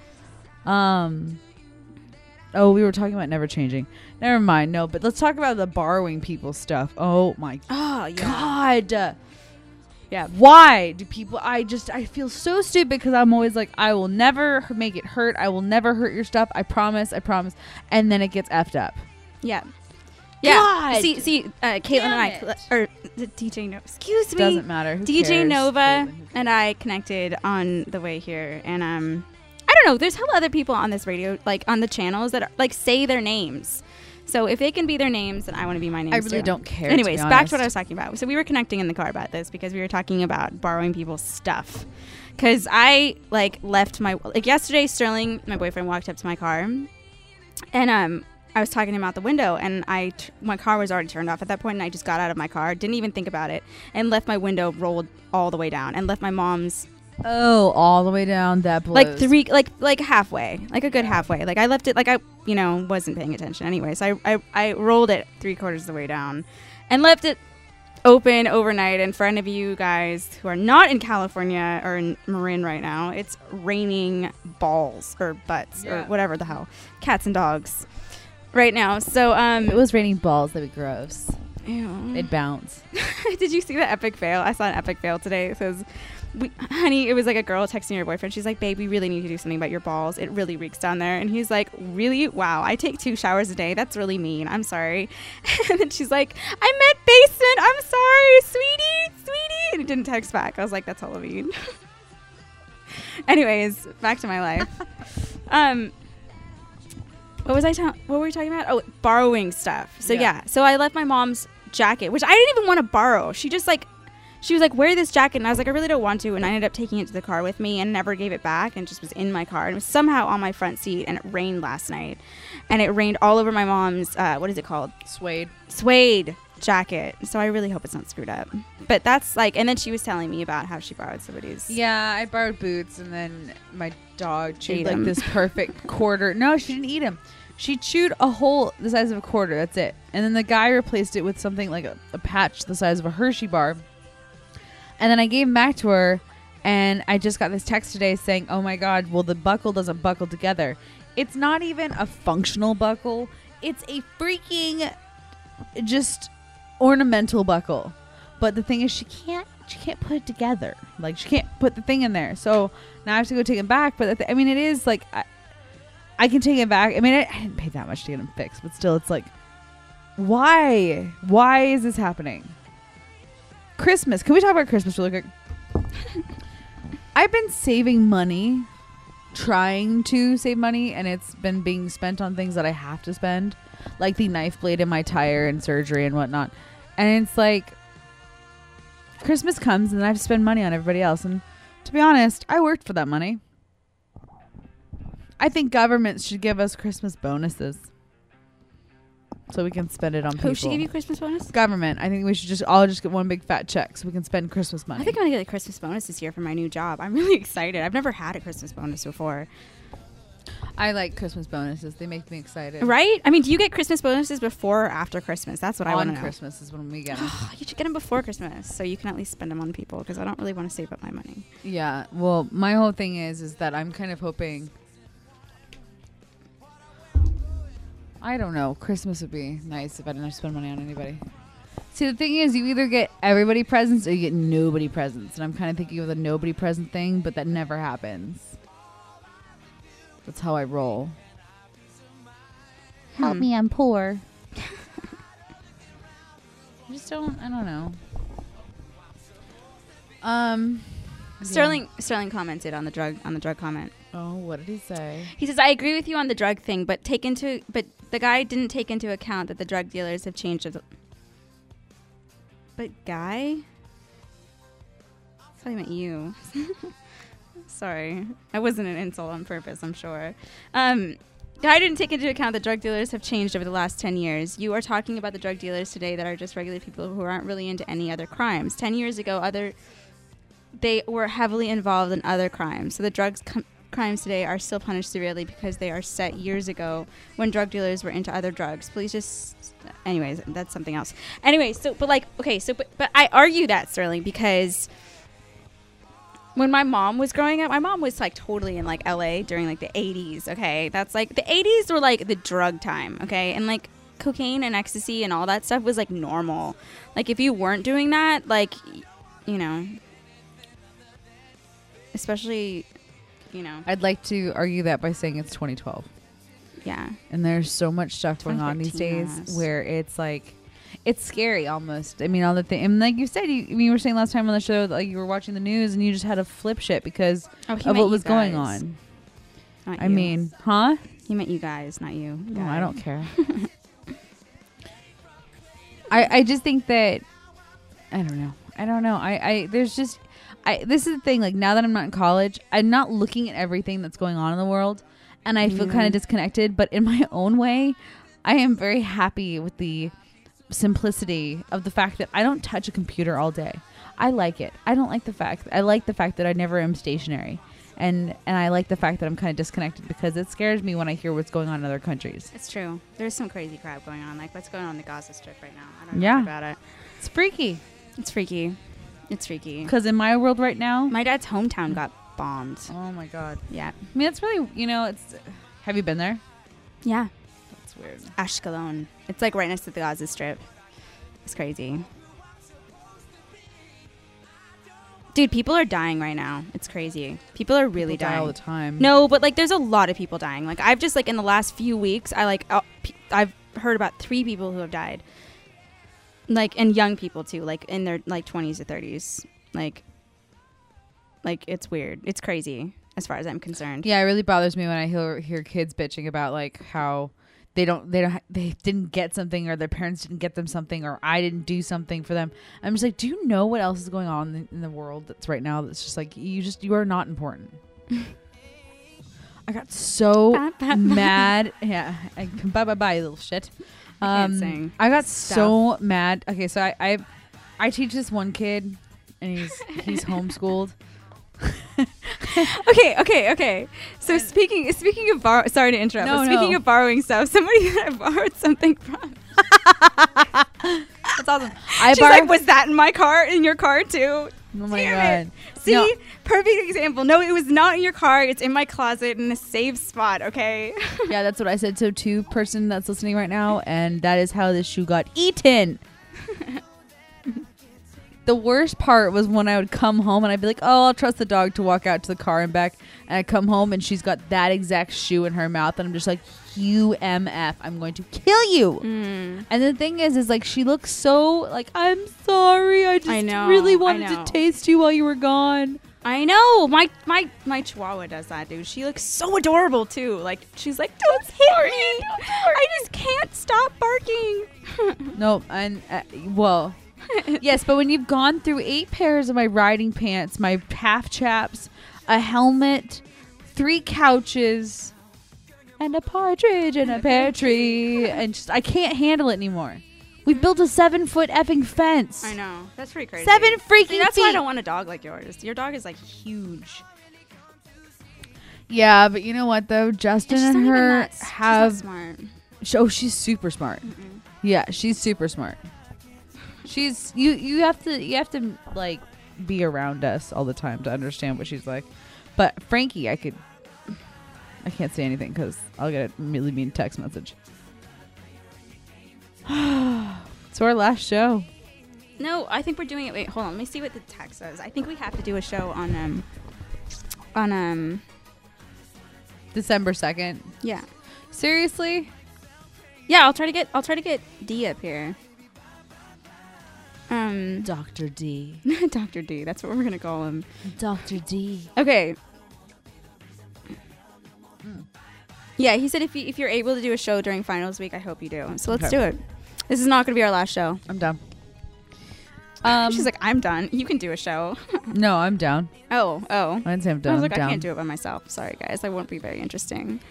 Oh, we were talking about never changing. Never mind. No, but let's talk about the borrowing people stuff. Oh my God. Yeah. Why do people? I feel so stupid because I'm always like, I will never make it hurt. I will never hurt your stuff. I promise. And then it gets effed up. Yeah. Yeah. God. See, Caitlin and I, or DJ Nova, excuse me. Doesn't matter. Who DJ cares? Nova and I connected on the way here, and I don't know. There's hella other people on this radio, like on the channels that are, like say their names. So if they can be their names, then I want to be my name. I really don't care. Anyways, back to what I was talking about. So we were connecting in the car about this because we were talking about borrowing people's stuff. Because I left my yesterday. Sterling, my boyfriend, walked up to my car, and I was talking to him out the window, and my car was already turned off at that point, and I just got out of my car, didn't even think about it, and left my window rolled all the way down, and left my mom's. Oh, all the way down. That blows. Like halfway, like a good halfway. Like I left it, like I wasn't paying attention anyway. So I rolled it 3/4 of the way down, and left it open overnight. And for any of you guys who are not in California or in Marin right now, it's raining balls or butts or whatever the hell, cats and dogs. Right now, so if it was raining balls, that'd be gross. Ew. It'd bounce. Did you see the epic fail? I saw an epic fail today. It says, honey, it was like a girl texting her boyfriend. She's like, babe, we really need to do something about your balls. It really reeks down there. And he's like, really? Wow, I take 2 showers a day. That's really mean. I'm sorry. And then she's like, I meant basement. I'm sorry, sweetie. And he didn't text back. I was like, that's hella mean. Anyways, back to my life. What were we talking about? Oh, borrowing stuff. So yeah. So I left my mom's jacket, which I didn't even want to borrow. She was like, wear this jacket. And I was like, I really don't want to. And I ended up taking it to the car with me and never gave it back, and just was in my car. And it was somehow on my front seat, and it rained last night. And it rained all over my mom's, what is it called? Suede jacket. So I really hope it's not screwed up. But that's like, and then she was telling me about how she borrowed somebody's. Yeah, I borrowed boots, and then my dog chewed like this perfect quarter. No, she didn't eat him. She chewed a hole the size of a quarter. That's it. And then the guy replaced it with something like a patch the size of a Hershey bar. And then I gave him back to her, and I just got this text today saying, oh my God, well, the buckle doesn't buckle together. It's not even a functional buckle. It's a freaking just ornamental buckle. But the thing is, she can't put it together. Like, she can't put the thing in there. So now I have to go take it back. But I mean, it is like, I can take it back. I mean, I didn't pay that much to get them fixed, but still, it's like, why? Why is this happening? Christmas. Can we talk about Christmas really quick? I've been saving money, trying to save money, and it's been being spent on things that I have to spend, like the knife blade in my tire and surgery and whatnot. And it's like, Christmas comes and I have to spend money on everybody else. And to be honest, I worked for that money. I think governments should give us Christmas bonuses so we can spend it on people. Who should give you Christmas bonus? Government. I think we should all just get one big fat check so we can spend Christmas money. I think I'm going to get a Christmas bonus this year for my new job. I'm really excited. I've never had a Christmas bonus before. I like Christmas bonuses. They make me excited. Right? I mean, do you get Christmas bonuses before or after Christmas? That's what I want to know. Christmas is when we get them. You should get them before Christmas so you can at least spend them on people because I don't really want to save up my money. Yeah. Well, my whole thing is that I'm kind of hoping. I don't know. Christmas would be nice if I didn't have to spend money on anybody. See, the thing is, you either get everybody presents or you get nobody presents. And I'm kind of thinking of the nobody present thing, but that never happens. That's how I roll. Help me, I'm poor. I don't know. Sterling commented on the drug comment. Oh, what did he say? He says, I agree with you on the drug thing, but the guy didn't take into account that the drug dealers have changed. But guy? I thought he meant you. Sorry. That wasn't an insult on purpose, I'm sure. Guy didn't take into account that drug dealers have changed over the last 10 years. You are talking about the drug dealers today that are just regular people who aren't really into any other crimes. 10 years ago, they were heavily involved in other crimes. So the crimes today are still punished severely because they are set years ago when drug dealers were into other drugs. Please just... Anyways, that's something else. Anyway, but I argue that, Sterling, because when my mom was growing up, my mom was like totally in like LA during like the 80s, okay? That's like the 80s were like the drug time, okay? And like cocaine and ecstasy and all that stuff was like normal. Like if you weren't doing that, like, you know, especially, you know. I'd like to argue that by saying it's 2012. Yeah. And there's so much stuff going on these days where it's like, it's scary almost. I mean, all the things. And like you said, you were saying last time on the show that like you were watching the news and you just had to flip shit because of what was going on. Not I you. mean, huh? He meant you guys, not you. No, I don't care. I just think that, I don't know. There's just, this is the thing, like now that I'm not in college, I'm not looking at everything that's going on in the world. And I feel kind of disconnected, but in my own way, I am very happy with the simplicity of the fact that I don't touch a computer all day. I like it. I like the fact that I never am stationary. And I like the fact that I'm kind of disconnected because it scares me when I hear what's going on in other countries. It's true. There's some crazy crap going on. Like what's going on in the Gaza Strip right now. I don't know about it. It's freaky. It's freaky. It's freaky. Because in my world right now, my dad's hometown got bombed. Oh my god. Yeah. I mean, it's really, it's, have you been there? Yeah. That's weird. Ashkelon. It's like right next to the Gaza Strip. It's crazy. Dude, people are dying right now. It's crazy. People are really dying. Die all the time. No, but like there's a lot of people dying. Like I've just like in the last few weeks, I've heard about 3 people who have died. Like, and young people too, like in their like 20s or 30s. Like it's weird. It's crazy as far as I'm concerned. Yeah, it really bothers me when I hear kids bitching about like how they didn't get something or their parents didn't get them something or I didn't do something for them. I'm just like, do you know what else is going on in the world that's right now that's just like you are not important. I got so mad. Yeah, bye little shit. I can't sing. I got so mad. Okay, so I teach this one kid and he's homeschooled. Okay. So speaking of sorry to interrupt. Speaking of borrowing stuff, somebody that I borrowed something from. That's awesome. She's like, was that in your car too? Oh my Damn god! It. See, perfect example. No, it was not in your car. It's in my closet in a safe spot. Okay. Yeah, that's what I said. So to person that's listening right now, and that is how this shoe got eaten. The worst part was when I would come home and I'd be like, oh, I'll trust the dog to walk out to the car and back. And I come home and she's got that exact shoe in her mouth. And I'm just like, UMF, I'm going to kill you. And the thing is like, she looks so like, I'm sorry. I just really wanted to taste you while you were gone. I know. My chihuahua does that, dude. She looks so adorable too. Like she's like, don't hit me. I just can't stop barking. No, and well... Yes, but when you've gone through 8 pairs of my riding pants, my half chaps, a helmet, 3 couches, and a partridge in a pear tree, and just I can't handle it anymore. We built a 7-foot effing fence. I know. That's pretty crazy. 7 freaking feet. That's why I don't want a dog like yours. Your dog is like huge. Yeah, but you know what though? Justin she's and not even her that have. she's not smart. Oh, she's super smart. Mm-mm. Yeah, she's super smart. She's you have to like be around us all the time to understand what she's like. But Frankie, I can't say anything because I'll get a really mean text message. So our last show. No, I think we're doing it. Wait, hold on. Let me see what the text says. I think we have to do a show on December 2nd. yeah. Seriously? Yeah, I'll try to get D up here. Dr. D. Dr. D, that's what we're gonna call him. Dr. D. Okay. Yeah, he said if you're able to do a show during finals week, I hope you do. So let's Okay. do it. This is not gonna be our last show. I'm done. She's like, I'm done. You can do a show. No, I'm down. Oh. I didn't say I'm done. I was like, I'm down. I can't do it by myself. Sorry, guys. That won't be very interesting.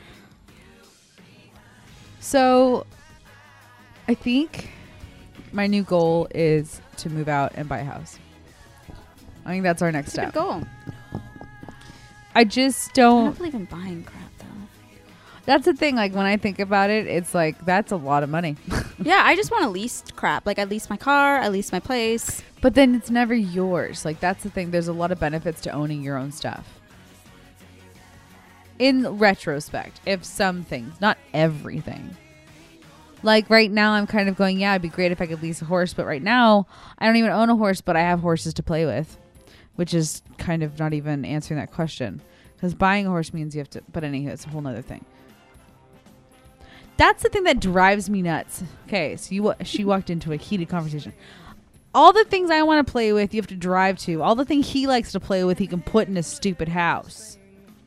So, I think my new goal is to move out and buy a house. I think that's our next It's a step. good goal. I just I don't. don't believe in buying crap, though. That's the thing. Like when I think about it, it's like that's a lot of money. Yeah, I just want to lease crap. Like, I lease my car. I lease my place. But then it's never yours. Like that's the thing. There's a lot of benefits to owning your own stuff. In retrospect, if some things, not everything. Like right now, I'm kind of going, yeah, it'd be great if I could lease a horse. But right now, I don't even own a horse, but I have horses to play with, which is kind of not even answering that question. Because buying a horse means you have to. But anyway, it's a whole nother thing. That's the thing that drives me nuts. Okay, so she walked into a heated conversation. All the things I want to play with, you have to drive to. All the things he likes to play with, he can put in his stupid house.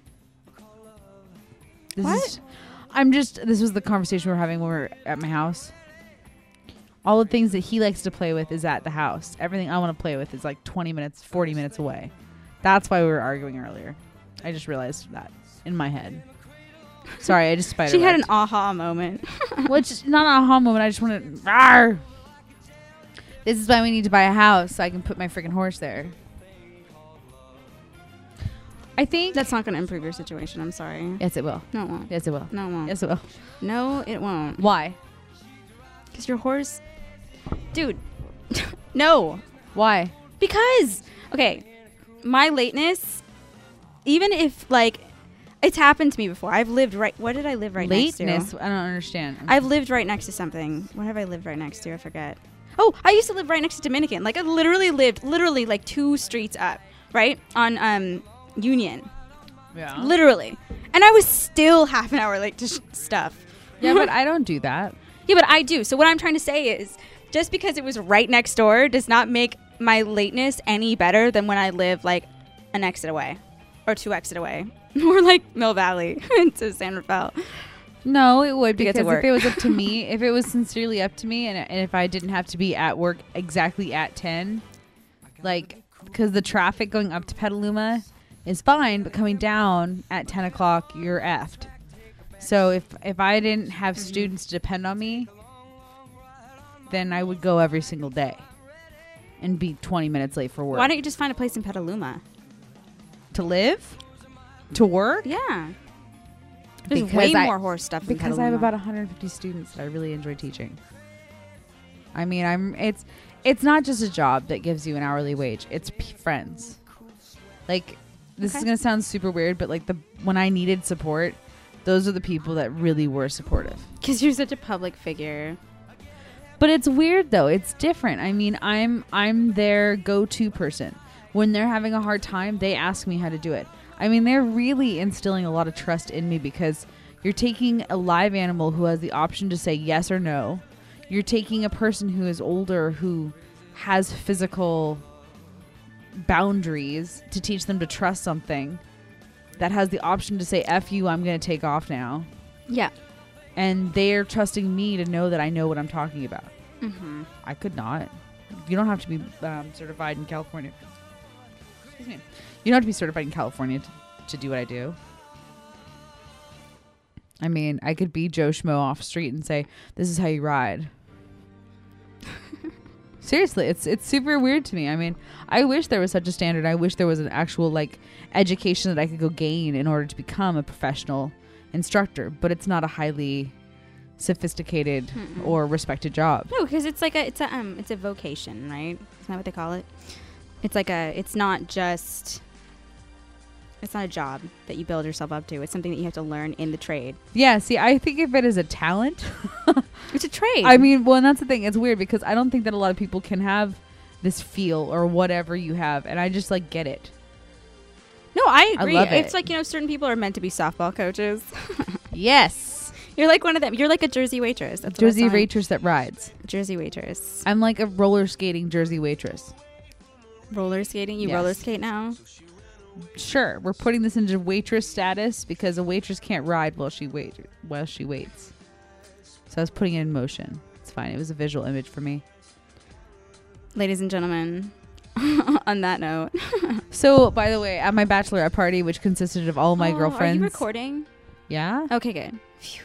This was the conversation we were having when we were at my house. All the things that he likes to play with is at the house. Everything I want to play with is like 20 minutes, 40 minutes away. That's why we were arguing earlier. I just realized that in my head. Sorry, I just spider. She had an aha moment. Which not an aha moment. I just want to. This is why we need to buy a house so I can put my freaking horse there. I think That's not going to improve your situation. I'm sorry. yes, it will. No, it won't. Yes, it will. No, it won't. Yes, it will. No, it won't. Why? Because your horse... Dude. No. Why? Because, okay, my lateness, even if, like, it's happened to me before. I've lived right... What did I live right next Lateness. to? I don't understand. I've lived right next to something. What have I lived right next to? I forget. Oh, I used to live right next to Dominican. Like, I literally lived, like 2 streets up, right? On, Union. Yeah. Literally. And I was still half an hour late to stuff. Yeah, but I don't do that. Yeah, but I do. So what I'm trying to say is, just because it was right next door does not make my lateness any better than when I live like an exit away or 2 exit away or like Mill Valley to San Rafael. No, it would To get because to if it work. was up to me, if it was sincerely up to me, and if I didn't have to be at work exactly at 10, like because the traffic going up to Petaluma is fine, but coming down at 10 o'clock, you're effed. So if I didn't have students to depend on me, then I would go every single day and be 20 minutes late for work. Why don't you just find a place in Petaluma? To live? To work? Yeah. There's Because way I- more horse stuff in Because I have Petaluma. about 150 students that I really enjoy teaching. I mean, it's not just a job that gives you an hourly wage. It's friends. Like this is Okay. going to sound super weird, but like when I needed support, those are the people that really were supportive. Because you're such a public figure. But it's weird though. It's different. I mean, I'm their go-to person. When they're having a hard time, they ask me how to do it. I mean, they're really instilling a lot of trust in me because you're taking a live animal who has the option to say yes or no. You're taking a person who is older who has physical boundaries to teach them to trust something that has the option to say F you, I'm going to take off now. Yeah. And they're trusting me to know that I know what I'm talking about. Mm-hmm. I could not. You don't have to be certified in California. Excuse me. You don't have to be certified in California to do what I do. I mean, I could be Joe Schmo off street and say, this is how you ride. Seriously, it's super weird to me. I mean, I wish there was such a standard. I wish there was an actual like education that I could go gain in order to become a professional instructor, but it's not a highly sophisticated or respected job. No, because it's a vocation, right? Isn't that what they call it? It's not a job that you build yourself up to. It's something that you have to learn in the trade. Yeah, see, I think of it as a talent. It's a trade. I mean, well, and that's the thing. It's weird because I don't think that a lot of people can have this feel or whatever you have, and I just like get it. No, I agree. love it. It's like, certain people are meant to be softball coaches. Yes. You're like one of them. You're like a Jersey waitress. That's Jersey waitress that rides. Jersey waitress. I'm like a roller skating Jersey waitress. Roller skating? You Yes. roller skate now? Sure, we're putting this into waitress status because a waitress can't ride while she waits. So I was putting it in motion. It's fine. It was a visual image for me. Ladies and gentlemen, on that note. So, by the way, at my bachelorette party, which consisted of all my girlfriends. Are you recording? Yeah. Okay, good. Phew.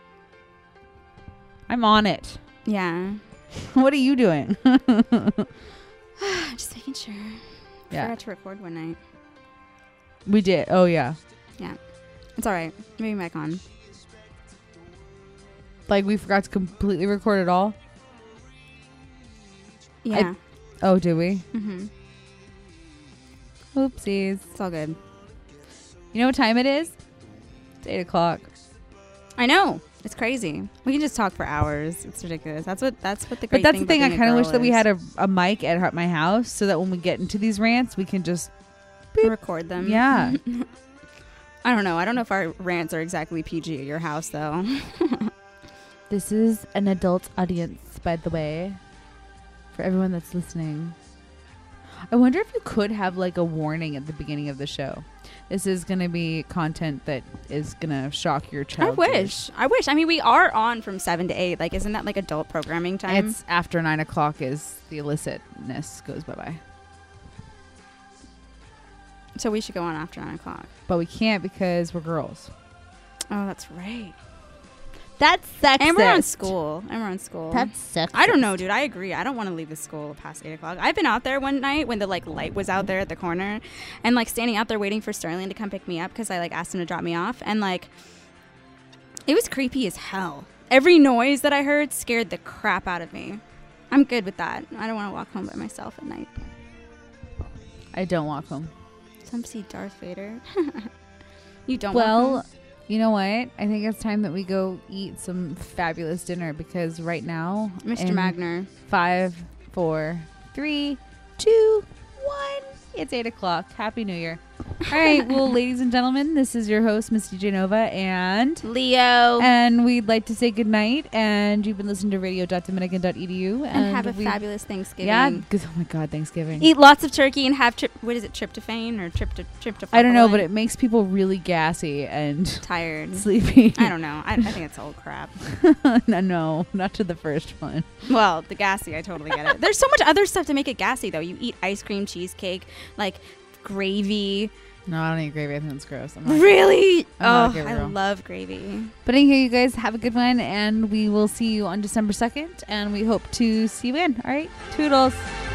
I'm on it. Yeah. What are you doing? Just making sure. Yeah. Forgot to record one night. We did. Oh, yeah. Yeah. It's all right. Maybe back on. Like, we forgot to completely record it all? Yeah. Oh, did we? Mm-hmm. Oopsies. It's all good. You know what time it is? It's 8 o'clock. I know. It's crazy. We can just talk for hours. It's ridiculous. That's what the great But that's the thing. I kind of wish that we had a a mic at my house so that when we get into these rants, we can just record them. Yeah. I don't know. I don't know if our rants are exactly PG at your house, though. This is an adult audience, by the way, for everyone that's listening. I wonder if you could have like a warning at the beginning of the show. This is going to be content that is going to shock your child. I wish. I mean, we are on from 7 to 8. Like, isn't that like adult programming time? It's after 9 o'clock is the illicitness goes bye-bye. So we should go on after 9 o'clock. But we can't because we're girls. Oh, that's right. That's sexist. And we're on school. That's sexist. I don't know, dude. I agree. I don't want to leave the school past 8 o'clock. I've been out there one night when the like light was out there at the corner, and like standing out there waiting for Sterling to come pick me up because I like asked him to drop me off, and like it was creepy as hell. Every noise that I heard scared the crap out of me. I'm good with that. I don't want to walk home by myself at night. I don't walk home. Some see Darth Vader. You don't. Well, walk home? you know what? I think it's time that we go eat some fabulous dinner because right now, Mr. in Magner. 5, 4, 3, 2, 1. It's 8 o'clock. Happy New Year. All right. Well, ladies and gentlemen, this is your host, Miss DJ Nova, and Leo. And we'd like to say goodnight. And you've been listening to radio.dominican.edu. And have a fabulous Thanksgiving. Yeah. Oh, my God. Thanksgiving. Eat lots of turkey and have, what is it, tryptophan or tryptophan? I don't know, but it makes people really gassy and tired. sleepy. I don't know. I think it's old crap. No, not to the first one. Well, the gassy, I totally get it. There's so much other stuff to make it gassy, though. You eat ice cream, cheesecake, like gravy. No, I don't eat gravy. I think it's gross. I'm not Really? I'm not a Oh, gravy I girl. love gravy. But anyway, you guys have a good one, and we will see you on December 2nd, and we hope to see you in. All right, toodles.